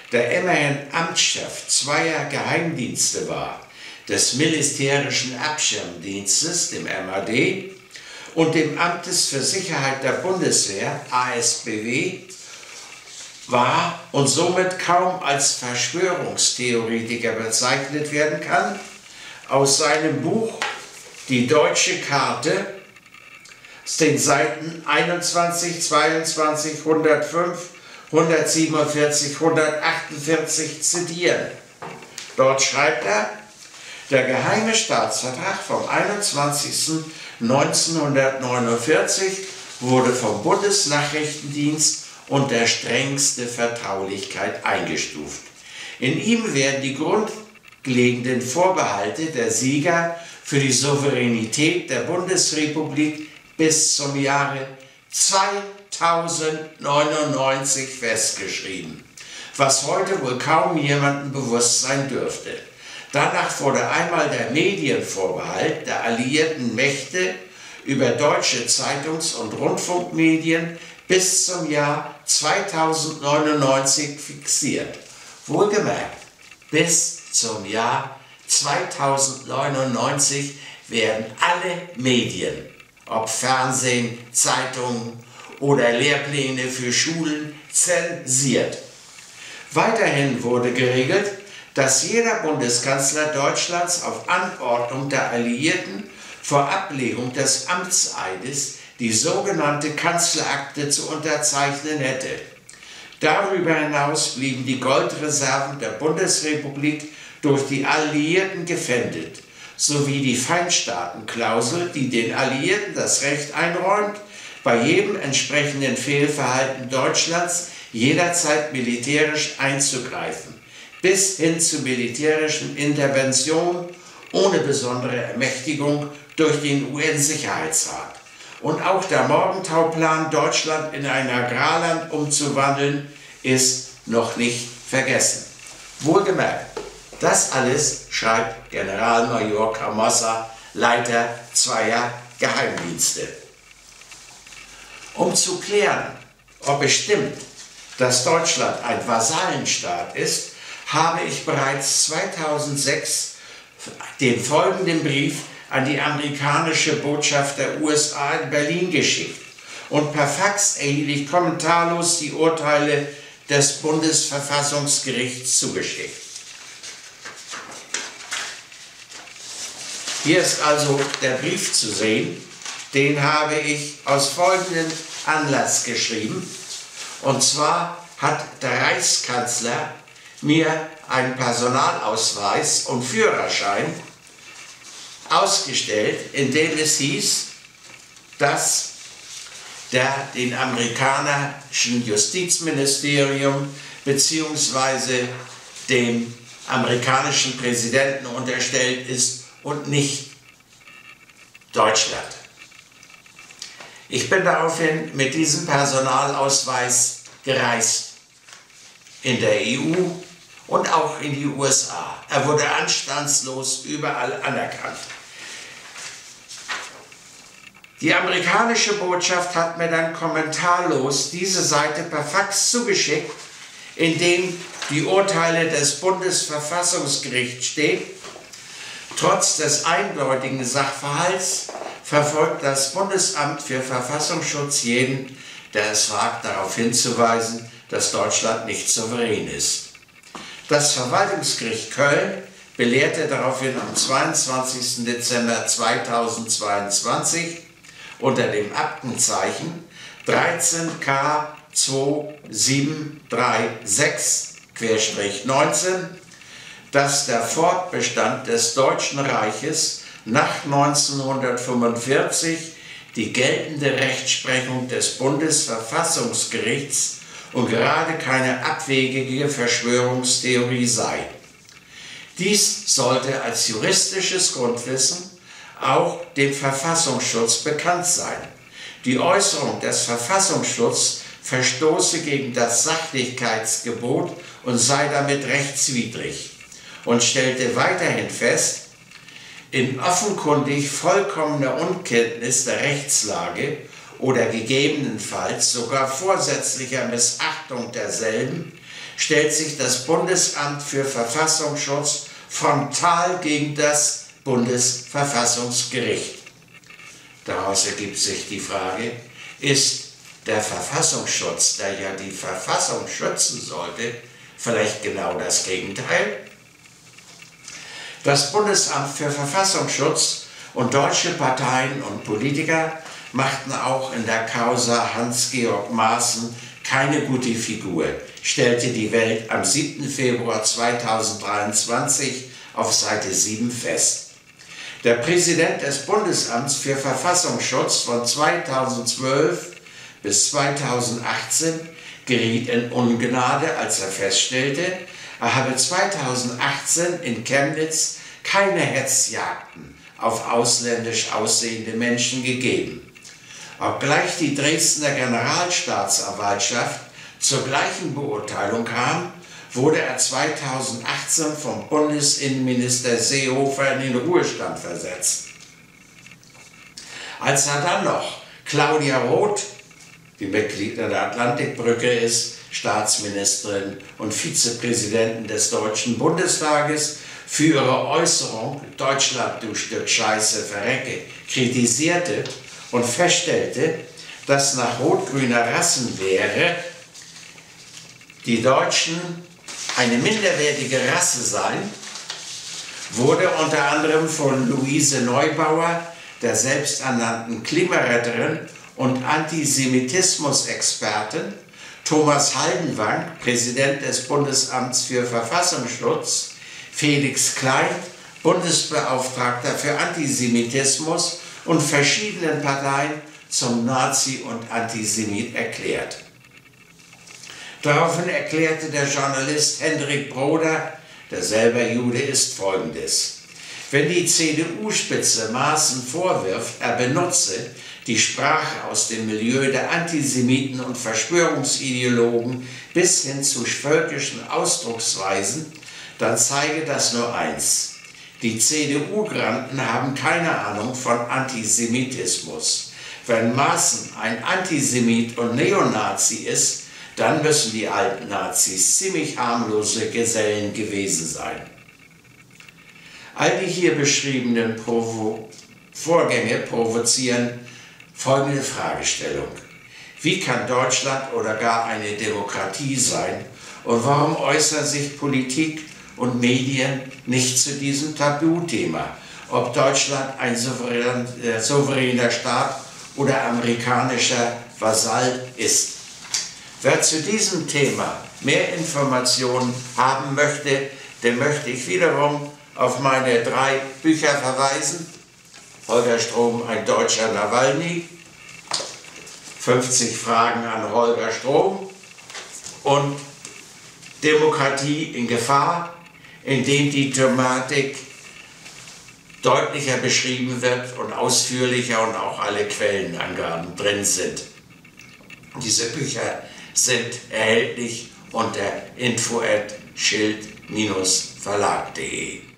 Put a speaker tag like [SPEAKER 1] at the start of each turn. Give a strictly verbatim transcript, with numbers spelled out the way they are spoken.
[SPEAKER 1] der immerhin Amtschef zweier Geheimdienste war, des Militärischen Abschirmdienstes, dem M A D, und dem Amtes für Sicherheit der Bundeswehr, A S B W, war und somit kaum als Verschwörungstheoretiker bezeichnet werden kann, aus seinem Buch Die deutsche Karte, aus den Seiten einundzwanzig, zweiundzwanzig, hundertfünf, hundertsiebenundvierzig, hundertachtundvierzig zitieren. Dort schreibt er: Der Geheime Staatsvertrag vom einundzwanzigsten neunzehnhundertneunundvierzig wurde vom Bundesnachrichtendienst unter strengste Vertraulichkeit eingestuft. In ihm werden die grundlegenden Vorbehalte der Sieger für die Souveränität der Bundesrepublik bis zum Jahre zweitausendneunundneunzig festgeschrieben, was heute wohl kaum jemandem bewusst sein dürfte. Danach wurde einmal der Medienvorbehalt der alliierten Mächte über deutsche Zeitungs- und Rundfunkmedien bis zum Jahr zweitausendneunundneunzig fixiert. Wohlgemerkt, bis zum Jahr zweitausendneunundneunzig werden alle Medien, ob Fernsehen, Zeitungen oder Lehrpläne für Schulen, zensiert. Weiterhin wurde geregelt, dass jeder Bundeskanzler Deutschlands auf Anordnung der Alliierten vor Ablegung des Amtseides die sogenannte Kanzlerakte zu unterzeichnen hätte. Darüber hinaus blieben die Goldreserven der Bundesrepublik durch die Alliierten gefändet, sowie die Feindstaatenklausel, die den Alliierten das Recht einräumt, bei jedem entsprechenden Fehlverhalten Deutschlands jederzeit militärisch einzugreifen, bis hin zu militärischen Interventionen ohne besondere Ermächtigung durch den U N-Sicherheitsrat. Und auch der Morgenthau-Plan, Deutschland in ein Agrarland umzuwandeln, ist noch nicht vergessen. Wohlgemerkt, das alles schreibt Generalmajor Camossa, Leiter zweier Geheimdienste. Um zu klären, ob es stimmt, dass Deutschland ein Vasallenstaat ist, habe ich bereits zweitausendsechs den folgenden Brief an die amerikanische Botschaft der U S A in Berlin geschickt und per Fax erhielt ich kommentarlos die Urteile des Bundesverfassungsgerichts zugeschickt. Hier ist also der Brief zu sehen, den habe ich aus folgendem Anlass geschrieben. Und zwar hat der Reichskanzler mir einen Personalausweis und Führerschein ausgestellt, in dem es hieß, dass der den amerikanischen Justizministerium bzw. dem amerikanischen Präsidenten unterstellt ist und nicht Deutschland. Ich bin daraufhin mit diesem Personalausweis gereist in der E U und auch in die U S A. Er wurde anstandslos überall anerkannt. Die amerikanische Botschaft hat mir dann kommentarlos diese Seite per Fax zugeschickt, in dem die Urteile des Bundesverfassungsgerichts stehen. Trotz des eindeutigen Sachverhalts verfolgt das Bundesamt für Verfassungsschutz jeden, der es wagt, darauf hinzuweisen, dass Deutschland nicht souverän ist. Das Verwaltungsgericht Köln belehrte daraufhin am zweiundzwanzigsten Dezember zweitausendzweiundzwanzig unter dem Aktenzeichen dreizehn K zwei sieben drei sechs neunzehn, dass der Fortbestand des Deutschen Reiches nach neunzehnhundertfünfundvierzig die geltende Rechtsprechung des Bundesverfassungsgerichts und gerade keine abwegige Verschwörungstheorie sei. Dies sollte als juristisches Grundwissen auch dem Verfassungsschutz bekannt sein. Die Äußerung des Verfassungsschutzes verstoße gegen das Sachlichkeitsgebot und sei damit rechtswidrig und stellte weiterhin fest, in offenkundig vollkommener Unkenntnis der Rechtslage oder gegebenenfalls sogar vorsätzlicher Missachtung derselben stellt sich das Bundesamt für Verfassungsschutz frontal gegen das Bundesverfassungsgericht. Daraus ergibt sich die Frage, ist der Verfassungsschutz, der ja die Verfassung schützen sollte, vielleicht genau das Gegenteil? Das Bundesamt für Verfassungsschutz und deutsche Parteien und Politiker machten auch in der Causa Hans-Georg Maaßen keine gute Figur, stellte die Welt am siebten Februar zweitausenddreiundzwanzig auf Seite sieben fest. Der Präsident des Bundesamts für Verfassungsschutz von zweitausendzwölf bis zweitausendachtzehn geriet in Ungnade, als er feststellte, er habe zweitausendachtzehn in Chemnitz keine Hetzjagden auf ausländisch aussehende Menschen gegeben. Obgleich die Dresdner Generalstaatsanwaltschaft zur gleichen Beurteilung kam, wurde er zweitausendachtzehn vom Bundesinnenminister Seehofer in den Ruhestand versetzt. Als er dann noch Claudia Roth, die Mitglied der Atlantikbrücke ist, Staatsministerin und Vizepräsidentin des Deutschen Bundestages, für ihre Äußerung "Deutschland, du Stück Scheiße, verrecke" kritisierte und feststellte, dass nach rot-grüner Rassenlehre die Deutschen eine minderwertige Rasse seien, wurde unter anderem von Luise Neubauer, der selbsternannten Klimaretterin und Antisemitismus-Expertin, Thomas Haldenwang, Präsident des Bundesamts für Verfassungsschutz, Felix Klein, Bundesbeauftragter für Antisemitismus, und verschiedenen Parteien zum Nazi und Antisemit erklärt. Daraufhin erklärte der Journalist Hendrik Broder, der selber Jude ist, Folgendes: Wenn die C D U-Spitze Maaßen vorwirft, er benutze die Sprache aus dem Milieu der Antisemiten und Verschwörungsideologen bis hin zu völkischen Ausdrucksweisen, dann zeige das nur eins: Die C D U-Granden haben keine Ahnung von Antisemitismus. Wenn Maaßen ein Antisemit und Neonazi ist, dann müssen die alten Nazis ziemlich harmlose Gesellen gewesen sein. All die hier beschriebenen Provo- Vorgänge provozieren folgende Fragestellung: Wie kann Deutschland oder gar eine Demokratie sein, und warum äußern sich Politik und Medien nicht zu diesem Tabuthema, ob Deutschland ein souverän, äh, souveräner Staat oder amerikanischer Vasall ist? Wer zu diesem Thema mehr Informationen haben möchte, dem möchte ich wiederum auf meine drei Bücher verweisen. Holger Strom, ein deutscher Nawalny, fünfzig Fragen an Holger Strom und Demokratie in Gefahr, in dem die Thematik deutlicher beschrieben wird und ausführlicher und auch alle Quellenangaben drin sind. Diese Bücher sind erhältlich unter info at schild Bindestrich verlag punkt de.